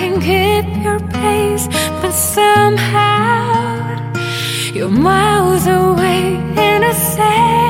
can keep your place, but somehow you're miles away in a second.